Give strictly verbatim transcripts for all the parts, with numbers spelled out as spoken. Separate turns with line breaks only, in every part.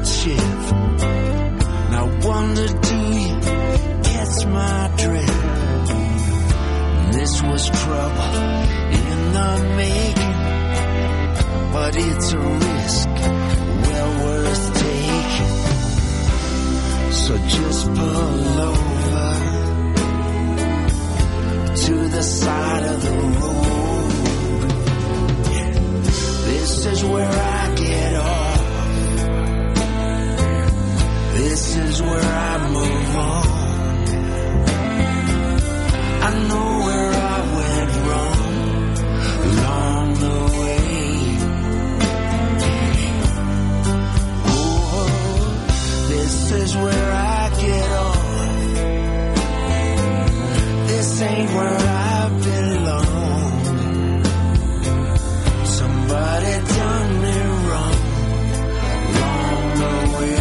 shift. Now wonder, do you catch my drift? This was trouble in the making, but it's a risk well worth taking. So just pull over to the side of the road. This is where I get off. This is where I move on. I know where I went wrong along the way. Oh, this is where I get off. This ain't where I belong. Somebody done me wrong along the way.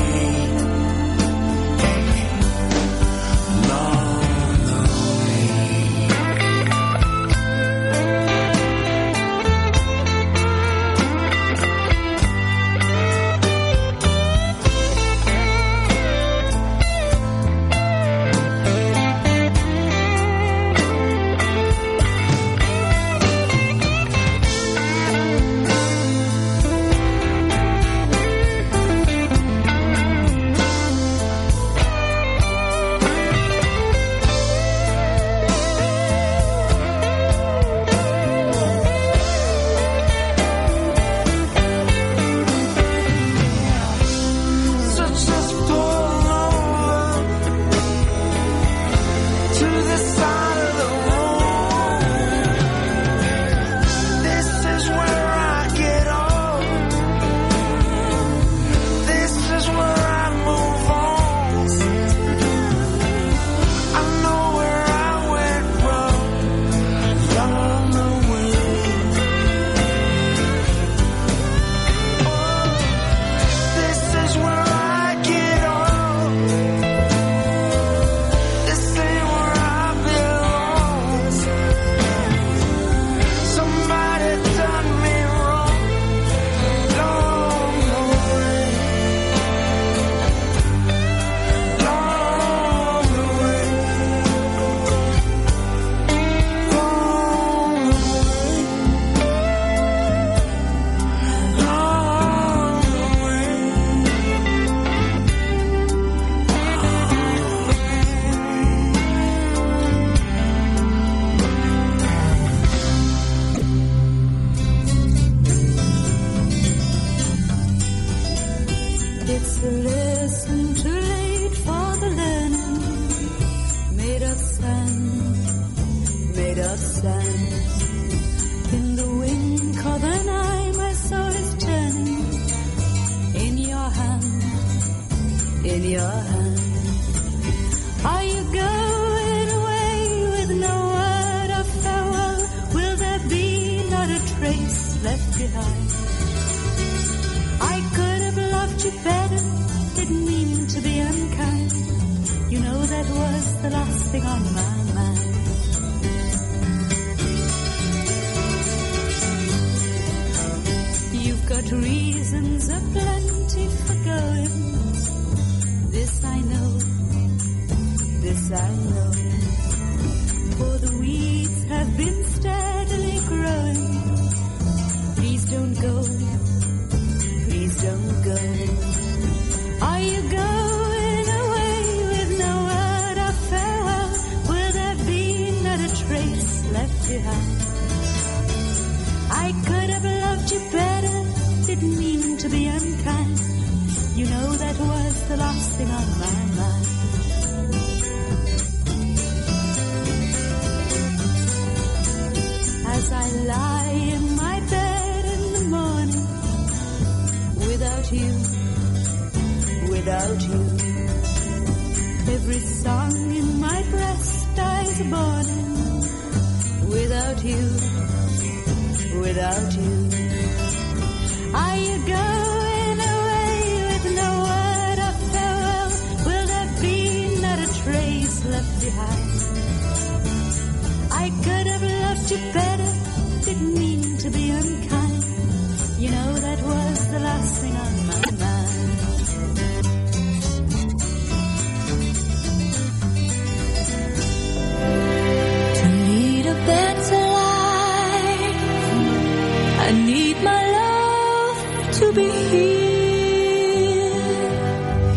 You know that was the last thing on my mind.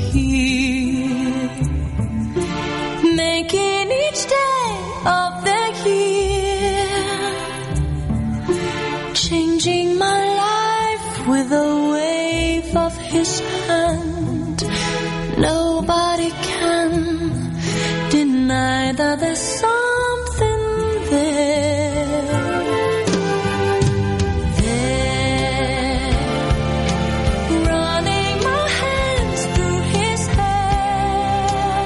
here, making each day of the year, changing my life with a wave of his hand. Nobody can deny that there's something there. There, running my hands through his hair,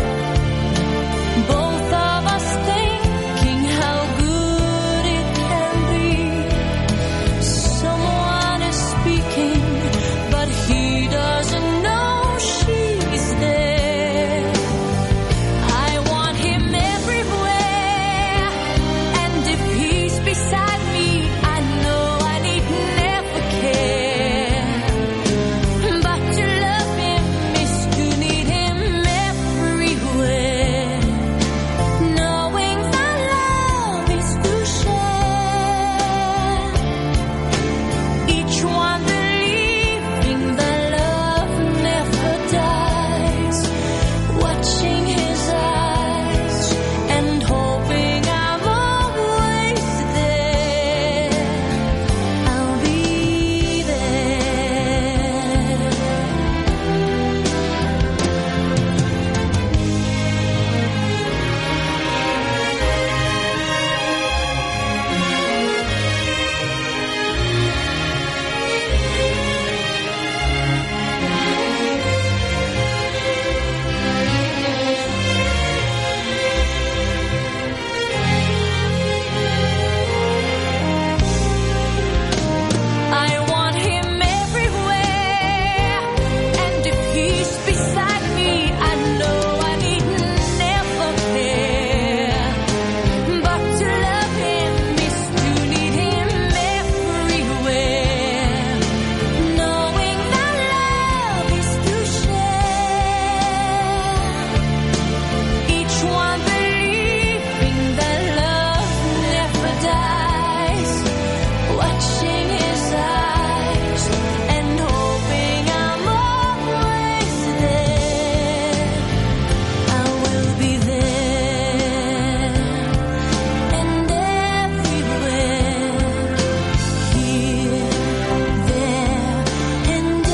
both of us thinking how good it can be. Someone is speaking, but he doesn't know she's there. I want him everywhere, and if he's beside me, I know I need never care. But to love him is to need him everywhere, knowing that love is to share. Each one believing that love never dies, watching his eyes and hoping I'm always there. I'll be there. I want him everywhere, and if he's beside me, I know I need never care. But to love him is to need him everywhere, knowing that love is to share. Each one believing that love never dies, watching his eyes and hoping I'm always there. I will be there and everywhere, here, there, and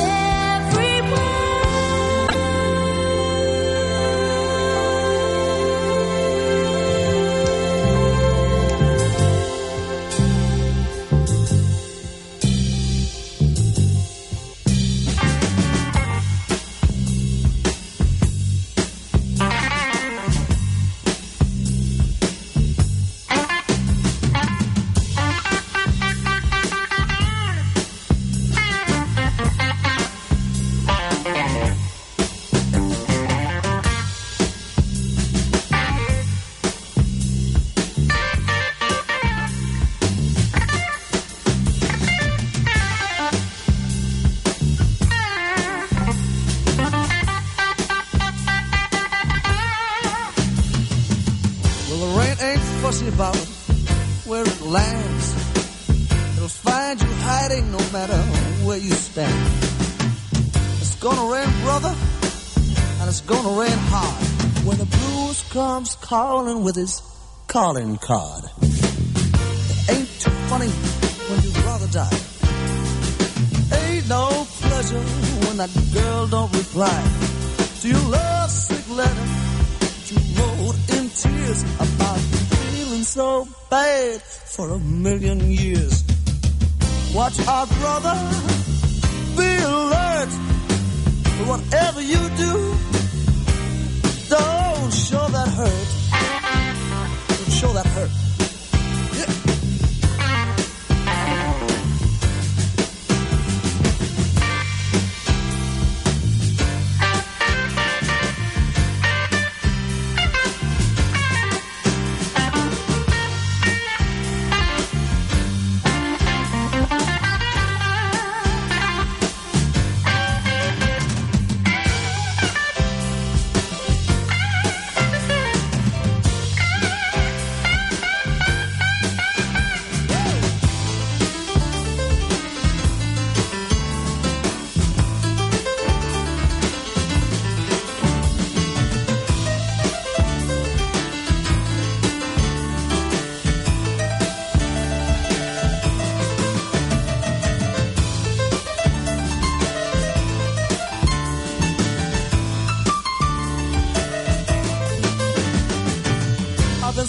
Well, the rain ain't fussy about where it lands. It'll find you hiding no matter where you stand. It's gonna rain, brother, and it's gonna rain hard when the blues comes calling with his calling card. It ain't too funny when your brother died. Ain't no pleasure when that girl don't reply to your love sick letter. You wrote in tears about feeling so bad for a million years. Watch out, brother, be alert. But whatever you do, don't show that hurt. Don't show that hurt. Yeah.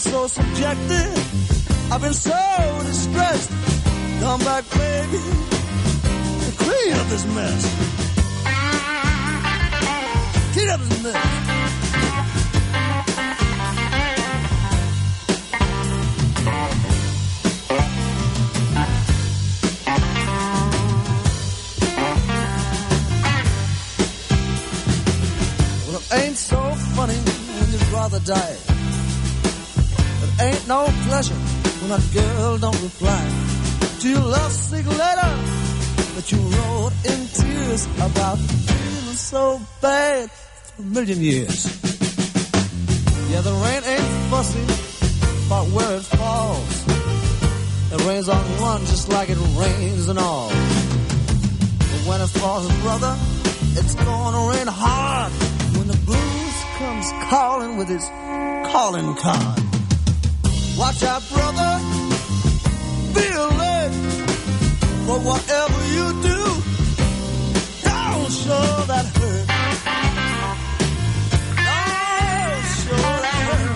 so subjective. I've been so distressed. Come back, baby, and clean up this mess. Clean up this mess. Well, it ain't so funny when your brother died. It ain't no pleasure when that girl don't reply to your lovesick letter that you wrote in tears about feeling so bad for a million years. Yeah, the rain ain't fussy about where it falls. It rains on one just like it rains on all. But when it falls, brother, it's gonna rain hard when the blues comes calling with his calling card. Watch out, brother. Be alert for whatever you do. Don't show that hurt. Don't show that hurt.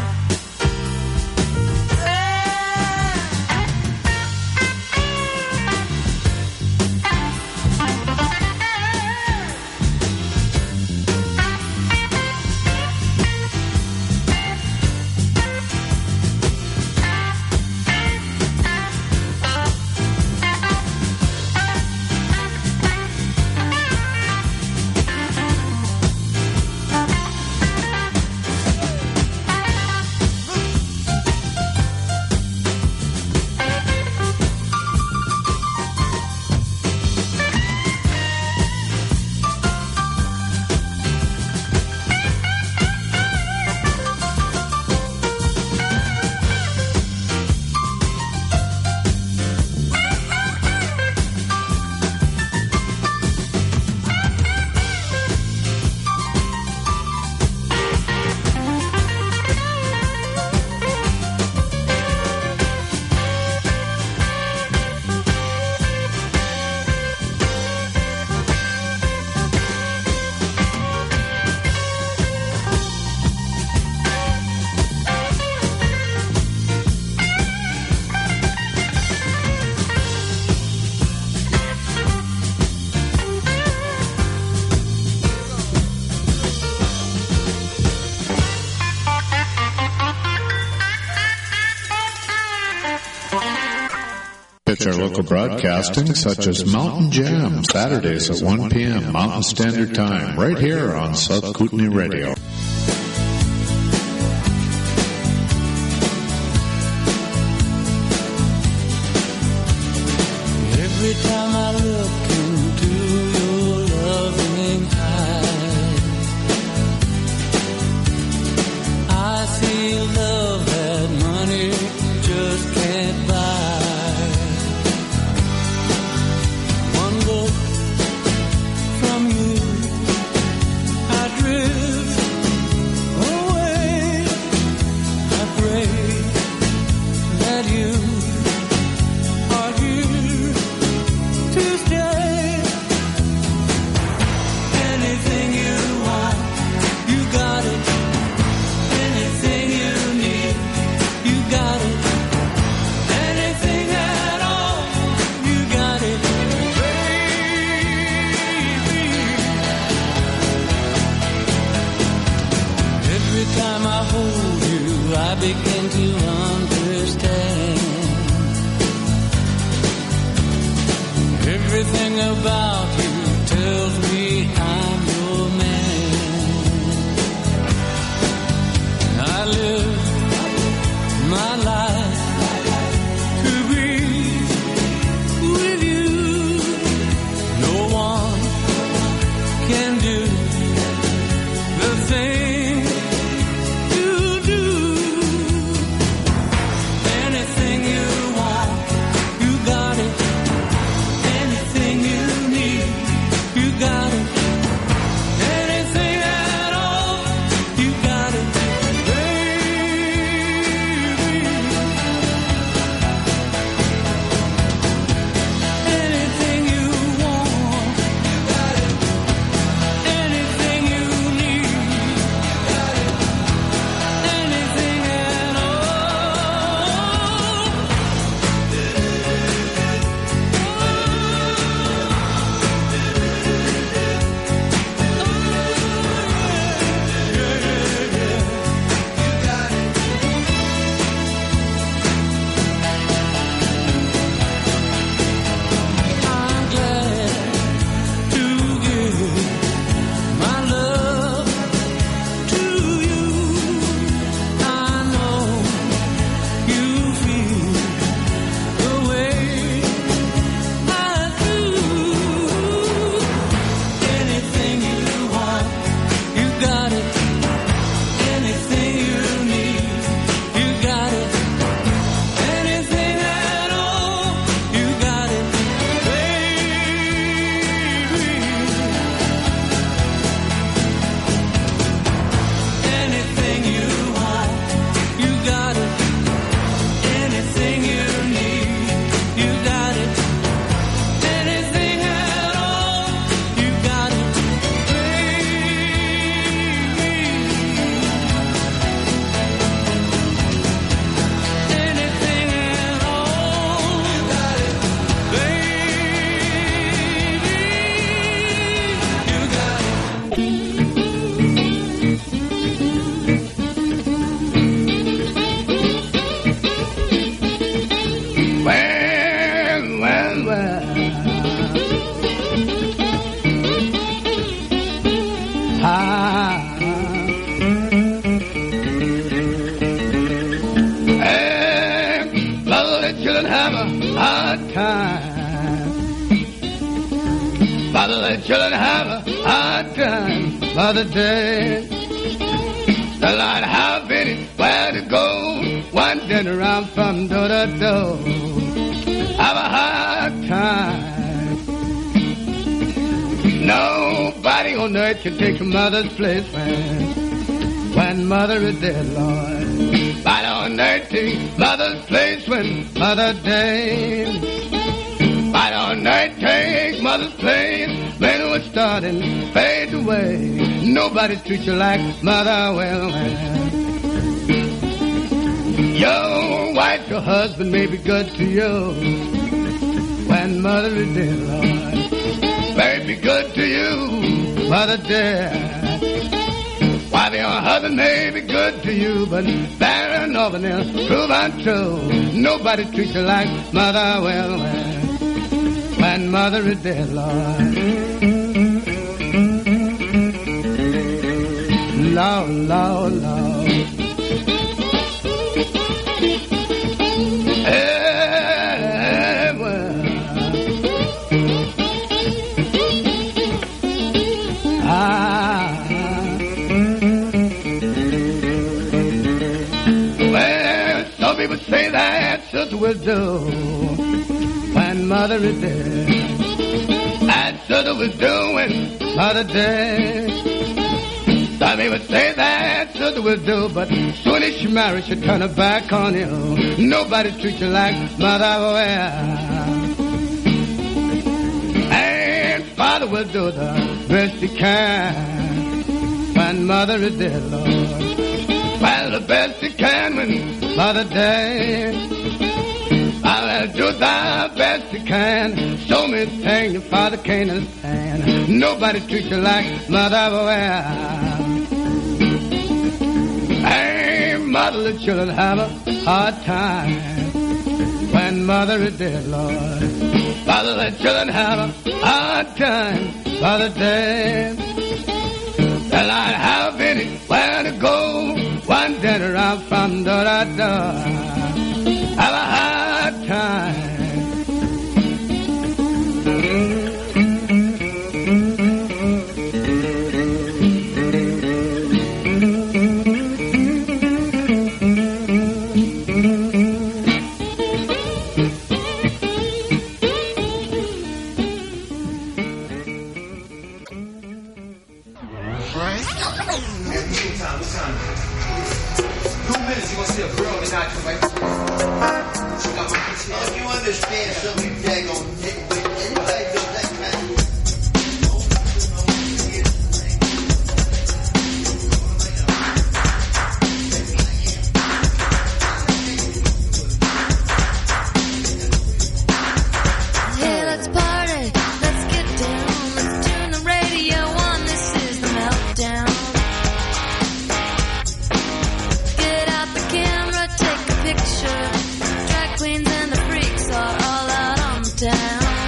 Our local broadcasting, such as Mountain Jam, Saturdays at one p.m. Mountain Standard Time, right here on South Kootenai Radio.
Every time I look into your loving eyes, I see love that money just can't buy. Begin to understand everything about you tells me I'm your man. I live my life to be with you. No one can do the thing you want, you got it. Anything you need,
Ah, and mother and children have a hard time. Mother and children have a hard time. Mother dead. The Lord have anywhere to go. Wandering around from door to door. Have a hard time. Nobody on earth can take a mother's place when, when mother is dead, Lord. Nobody on earth take mother's place when mother dead. Nobody on earth take mother's place when it was starting fade away. Nobody treats you like mother will. Your wife, your husband may be good to you when mother is dead, Lord. May be good to you, mother dead. Wife, your husband may be good to you, but there and nothing else prove untrue. Nobody treats you like mother will when mother is dead, Lord. Lord, Lord, Lord. Hey, well. Ah. Well, some people say that sister will do when mother is dead. That sister will do when mother dead. Some people say that sister will do, but soon as she marries, she'll turn her back on you. Nobody treats you like mother will. And father will do the best he can when mother is dead, Lord. Well, the best he can when mother dead. I will do the best he can. So many things your father can't understand. Nobody treats you like mother will. Hey, mother, the children have a hard time when mother is dead, Lord. Mother, the children have a hard time, mother dead. They'll not have anywhere to go, wandering around from door to door. Have a hard time.
Picture, drag queens and the freaks are all out on town.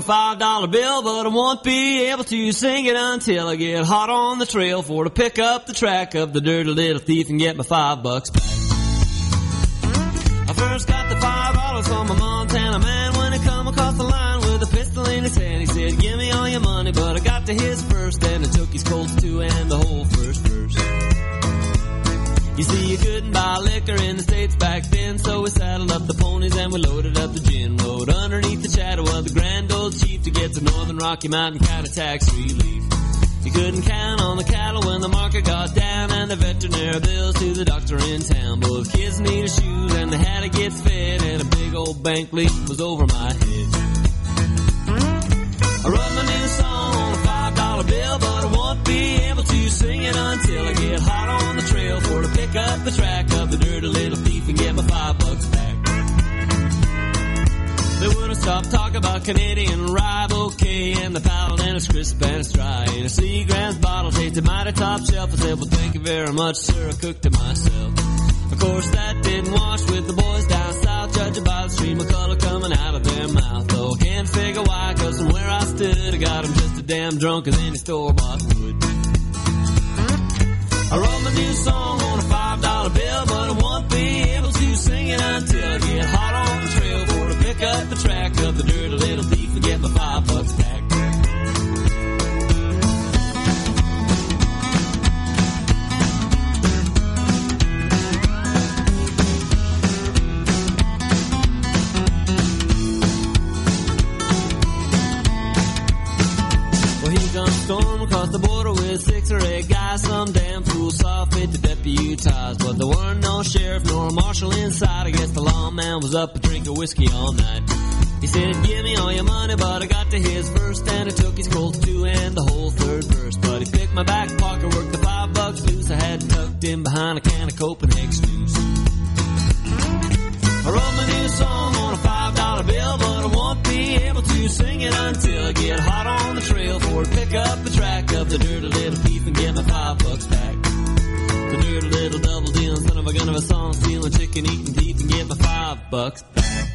five dollar bill, but I won't be able to sing it until I get hot on the trail for to pick up the track of the dirty little thief and get my five bucks back. I first got the five dollars from a Montana man when he come across the line with a pistol in his hand. He said, give me all your money, but I got to his first, and I took his Colts too and the whole first verse. You see, you couldn't buy liquor in the States back then, so we saddled up the ponies and we loaded up the gin. Rode underneath the shadow of the Grand Old Chief to get to Northern Rocky Mountain kind of tax relief. You couldn't count on the cattle when the market got down and the veterinary bills to the doctor in town. Both kids needed shoes and they had to get fed, and a big old bank leak was over my head. I wrote my new song on a five dollar bill, but I won't be able to sing it until I get hot on the trail for to pick up the track of the dirty little thief and get my five bucks back. They wouldn't stop talking about Canadian rye bouquet and the Paladin is crisp and it's dry. And a Seagram's bottle tasted mighty top shelf. I said, well, thank you very much, sir, I cooked it myself. Of course, that didn't wash with the boys down south, judging by the stream of color coming out of their mouth. Though I can't figure why, cause from where I stood, I got them just as damn drunk as any store-bought would. I wrote my new song on a five dollar bill, but I won't be able to sing it until I get hot on the trail for to pick up the track of the dirty little thief and get my five bucks back. Storm across the border with six or eight guys. Some damn fool saw fit to deputize, but there weren't no sheriff nor a marshal inside. I guess the lawman was up drinking whiskey all night. He said, give me all your money, but I got to his first, and I took his Colts two and the whole third verse. But he picked my back pocket, worked the five bucks loose. I had tucked in behind a can of Copenhagen juice. I wrote my new song on a five dollar bill, but I won't be able to sing it until I get hot on the trail for to pick up the track of the dirty little thief and get my five bucks back. The dirty little double dealing son of a gun of a song stealing chicken eating thief and get my five bucks back.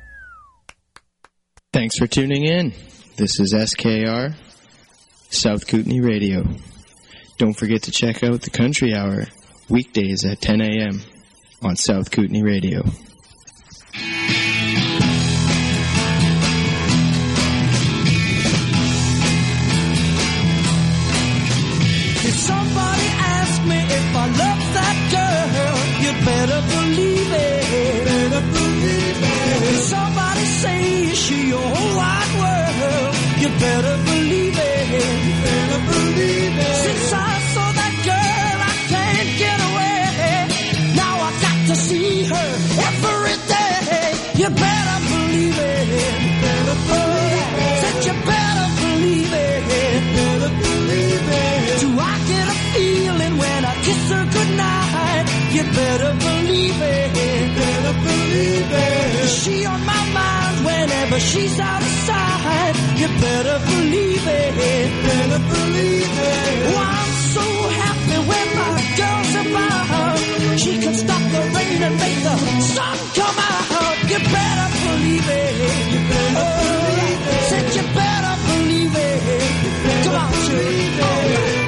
Thanks for tuning in. This is S K R, South Kootenai Radio. Don't forget to check out the Country Hour weekdays at ten a.m. on South Kootenai Radio.
If somebody asks me if I love that girl, you better believe it. Better believe it. If somebody says she your whole wide world, you better believe it. Better believe it. Since I saw that girl, I can't get away. Now I got to see her every day. You better believe it. Better believe it. Said you better believe it. Better believe it. Do I get a feeling when I kiss her goodnight? You better believe it. Better believe it. She on my mind whenever she's out of sight. You better believe it. Better believe it. Oh, I'm so happy when my girl's about. She can stop the rain and make the sun come out. You better believe it. You better believe it. Said you better believe it. Come on, Shirley. All right.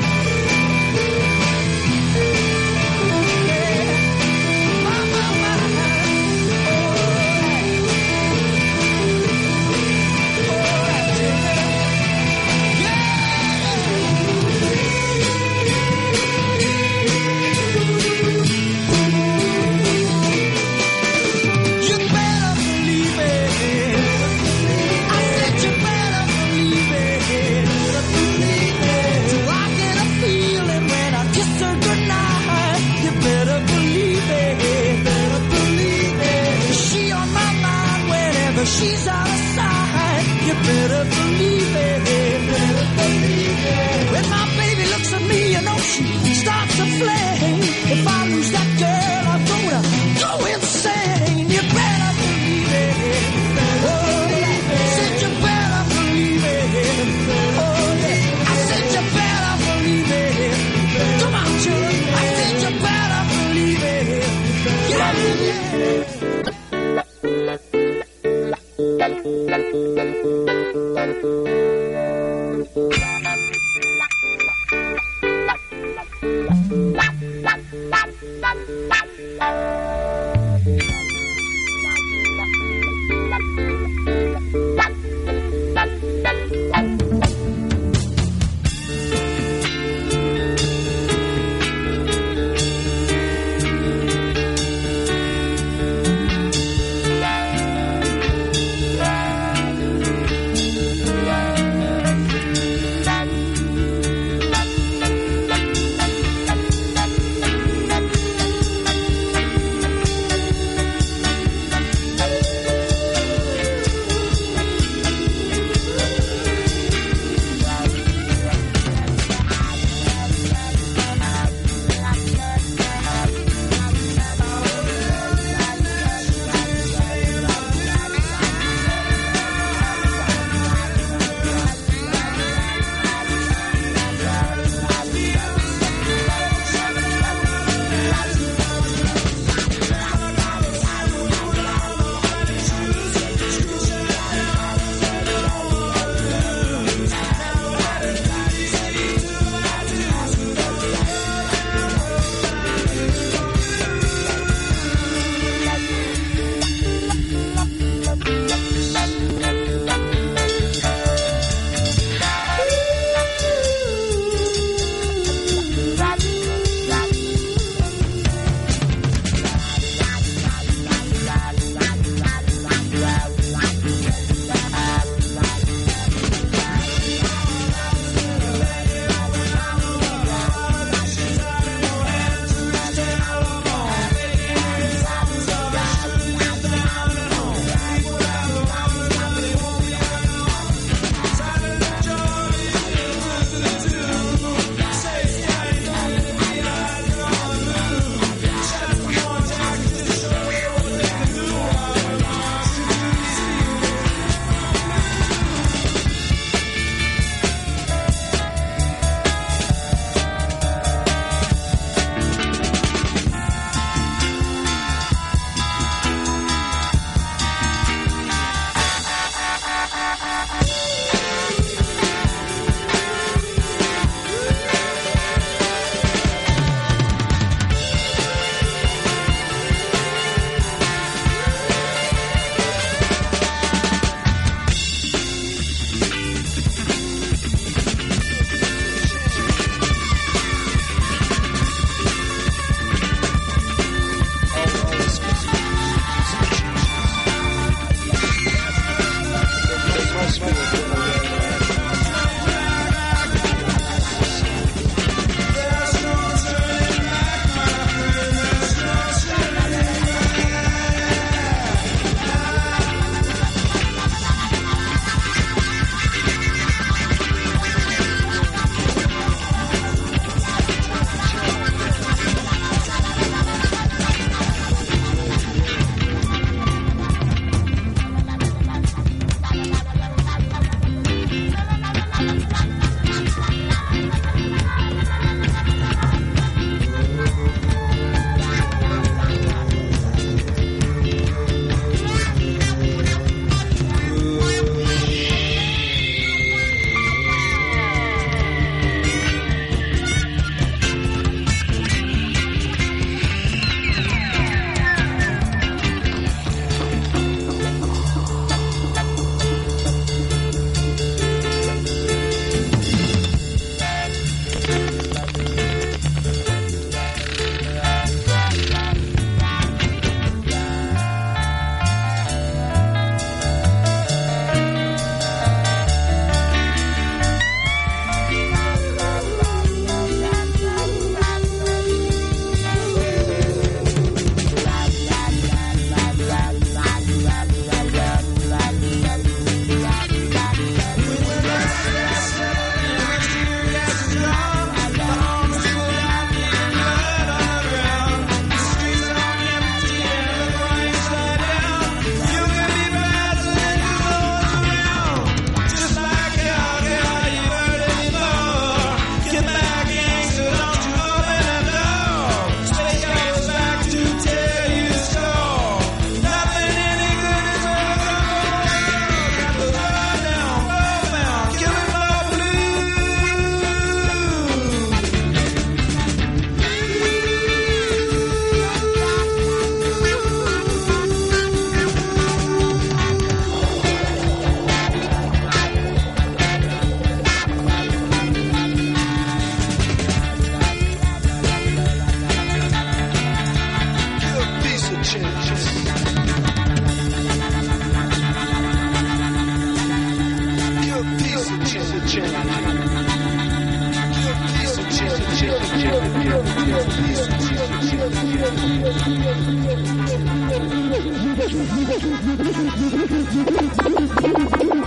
Thank you.